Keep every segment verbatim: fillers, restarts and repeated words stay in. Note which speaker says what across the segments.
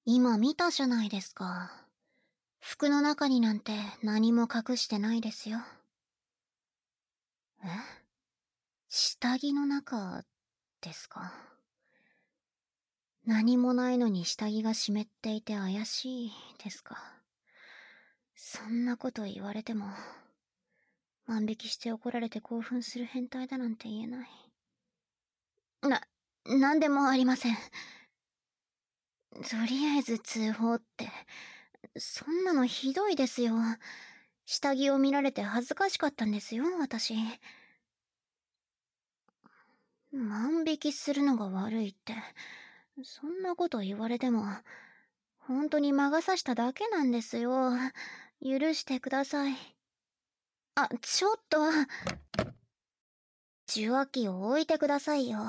Speaker 1: 今見たじゃないですか。服の中になんて何も隠してないですよ。え？下着の中ですか？何もないのに下着が湿っていて怪しいですか？そんなこと言われても、万引きして怒られて興奮する変態だなんて言えない。な、なんでもありません。とりあえず通報って、そんなのひどいですよ。下着を見られて恥ずかしかったんですよ、私。万引きするのが悪いって、そんなこと言われても、本当に魔が差しただけなんですよ。許してください。あ、ちょっと。受話器を置いてくださいよ。も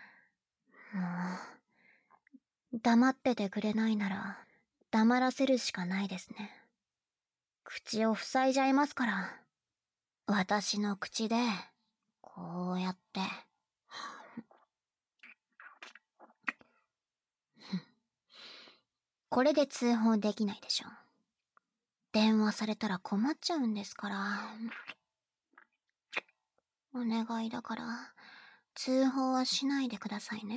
Speaker 1: う、黙っててくれないなら、黙らせるしかないですね。口を塞いじゃいますから。私の口で、こうやって。これで通報できないでしょ。電話されたら困っちゃうんですから。お願いだから、通報はしないでくださいね。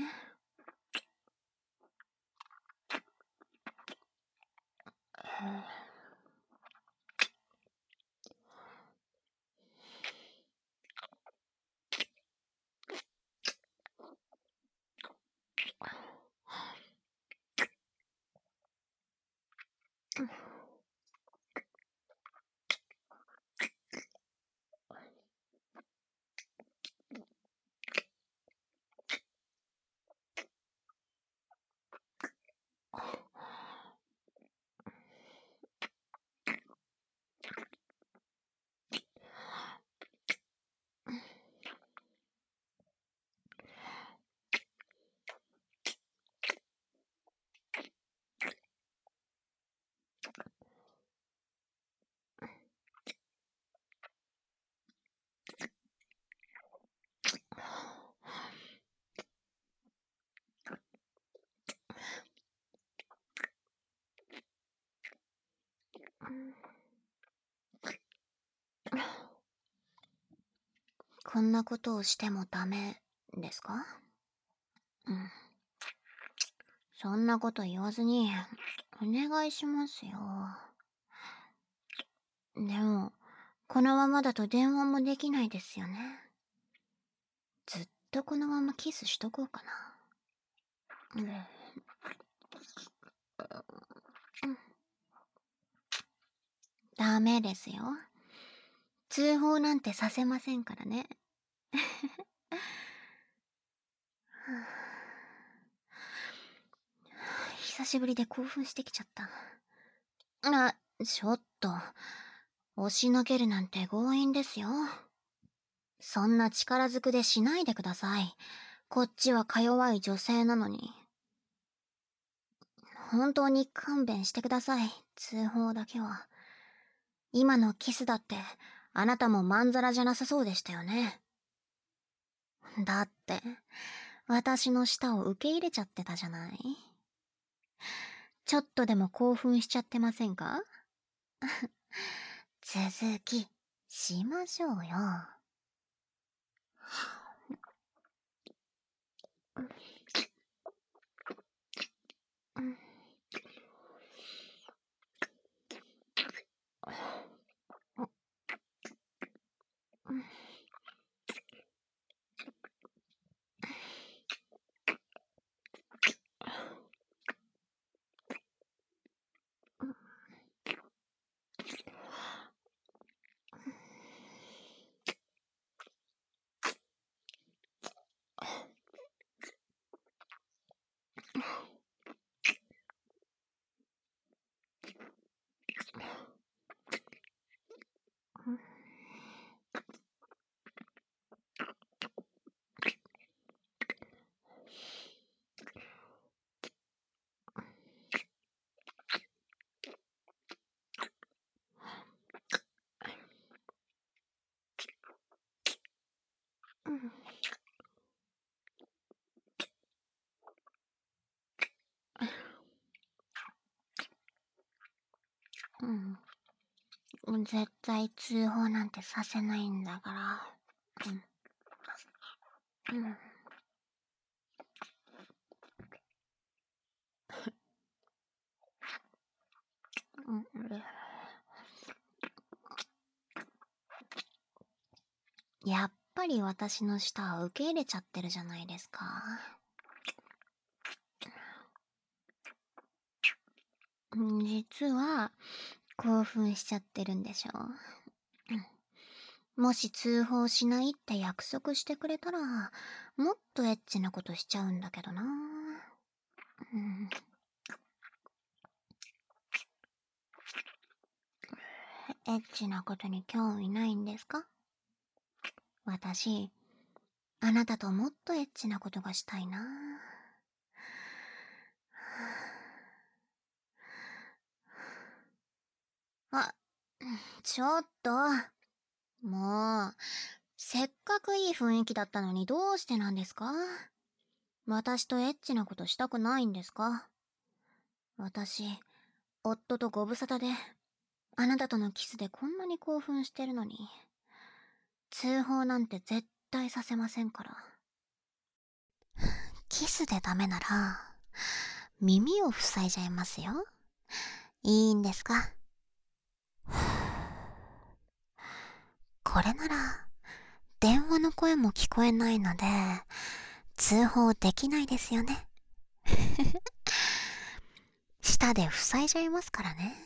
Speaker 1: こんなことをしてもダメですか？うん。そんなこと言わずに、お願いしますよ。でも、このままだと電話もできないですよね。ずっとこのままキスしとこうかな。うん。ダメですよ。通報なんてさせませんからね。久しぶりで興奮してきちゃった。あ、ちょっと。押しのけるなんて強引ですよ。そんな力ずくでしないでください。こっちはか弱い女性なのに。本当に勘弁してください。通報だけは。今のキスだって、あなたもまんざらじゃなさそうでしたよね。だって、私の舌を受け入れちゃってたじゃない。ちょっとでも興奮しちゃってませんか？続き、しましょうよ。 絶対通報なんてさせないんだから。うん。うん。やっぱり私の舌は受け入れちゃってるじゃないですか。実は興奮しちゃってるんでしょ。もし通報しないって約束してくれたら、もっとエッチなことしちゃうんだけどな。うん、エッチなことに興味ないんですか？私、あなたともっとエッチなことがしたいな。あ、ちょっと。もう、せっかくいい雰囲気だったのにどうしてなんですか？私とエッチなことしたくないんですか？私、夫とご無沙汰で、あなたとのキスでこんなに興奮してるのに、通報なんて絶対させませんから。キスでダメなら、耳を塞いじゃいますよ。いいんですか？これなら、電話の声も聞こえないので、通報できないですよね。舌で塞いじゃいますからね。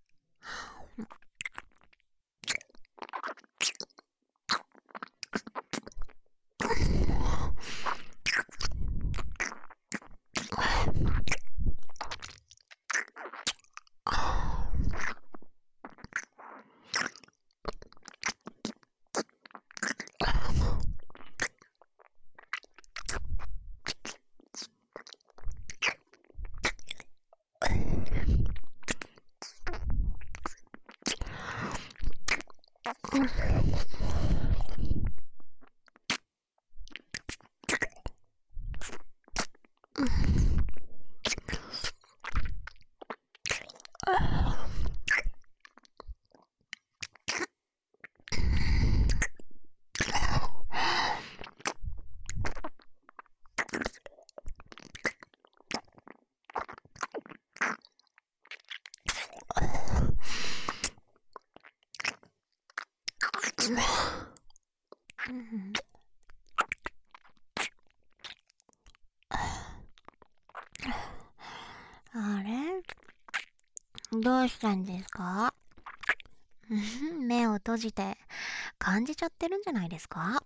Speaker 1: あれ？どうしたんですか？目を閉じて感じちゃってるんじゃないですか？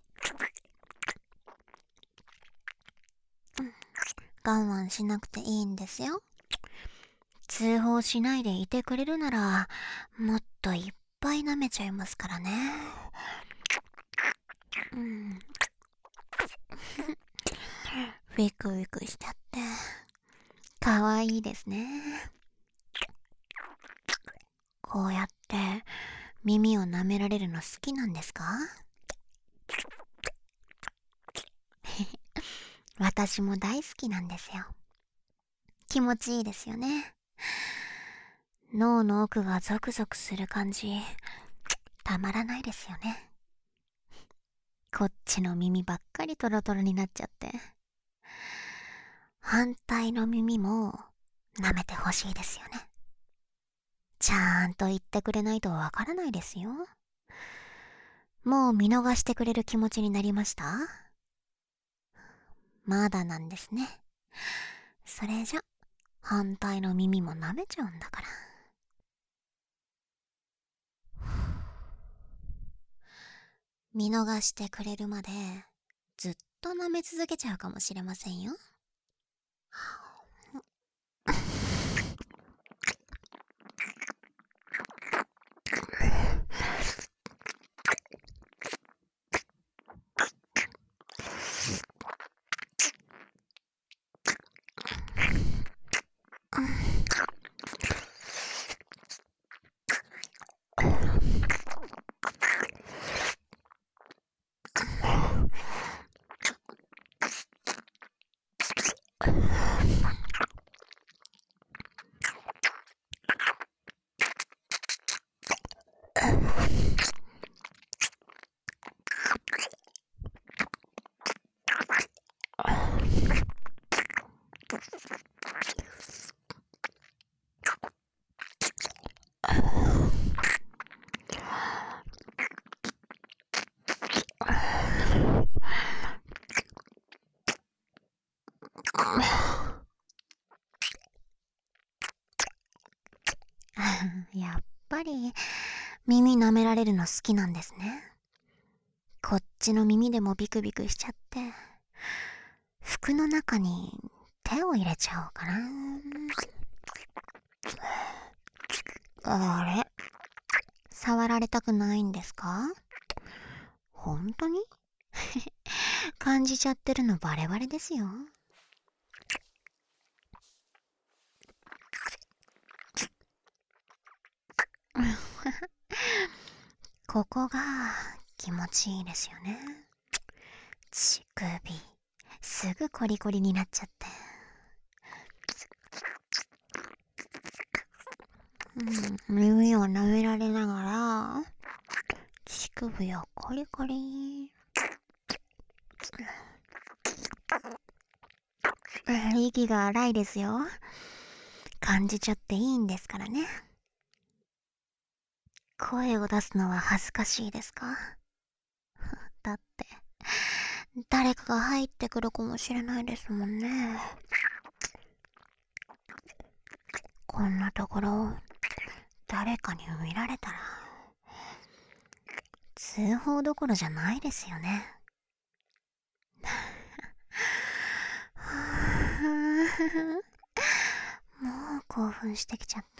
Speaker 1: 我慢しなくていいんですよ。通報しないでいてくれるなら、もっといっぱい舐めちゃいますからね。うん。ウィクウィクしちゃって、かわいいですね。こうやって耳を舐められるの好きなんですか？私も大好きなんですよ。気持ちいいですよね。脳の奥がゾクゾクする感じ、たまらないですよね。こっちの耳ばっかりトロトロになっちゃって。反対の耳も舐めてほしいですよね。ちゃんと言ってくれないとわからないですよ。もう見逃してくれる気持ちになりました？まだなんですね。それじゃ、反対の耳も舐めちゃうんだから。見逃してくれるまで、ずっと舐め続けちゃうかもしれませんよ。 やっぱり耳舐められるの好きなんですね。こっちの耳でもビクビクしちゃって、服の中に手を入れちゃおうかな。あれ、触られたくないんですか？本当に？感じちゃってるのバレバレですよ。ここが気持ちいいですよね。乳首、すぐコリコリになっちゃって。うん、耳を舐められながら、乳首をコリコリ。息が荒いですよ。感じちゃっていいんですからね。声を出すのは恥ずかしいですか？だって、誰かが入ってくるかもしれないですもんね。こんなところ、誰かに見られたら、通報どころじゃないですよね。もう興奮してきちゃった。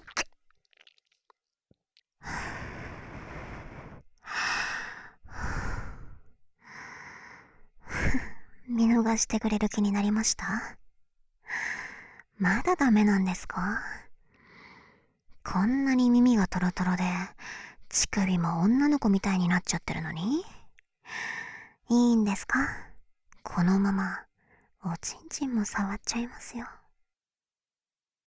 Speaker 1: 見逃してくれる気になりました？まだダメなんですか？こんなに耳がトロトロで、乳首も女の子みたいになっちゃってるのに？いいんですか？このまま、おちんちんも触っちゃいますよ。